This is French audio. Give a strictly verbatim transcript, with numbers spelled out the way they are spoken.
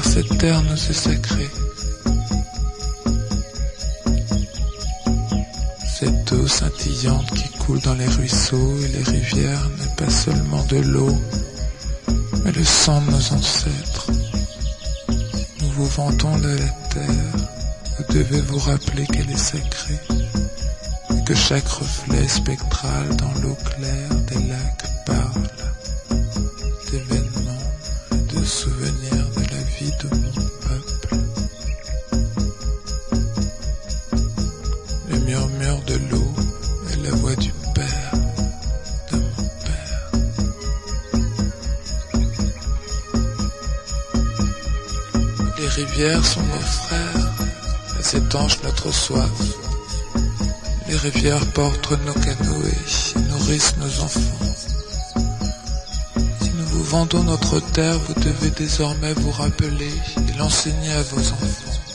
car cette terre nous est sacrée. Cette eau scintillante qui coule dans les ruisseaux et les rivières n'est pas seulement de l'eau, mais le sang de nos ancêtres. Nous vous vantons de la terre, vous devez vous rappeler qu'elle est sacrée, et que chaque reflet spectral dans l'eau claire des lacs parle d'événements et de souvenirs de la vie de mon peuple. Le murmure de l'eau est la voix du père de mon père. Les rivières sont nos frères, elles étanchent notre soif. Les rivières portent nos canoës et nourrissent nos enfants. Si nous vous vendons notre terre, vous devez désormais vous rappeler et l'enseigner à vos enfants.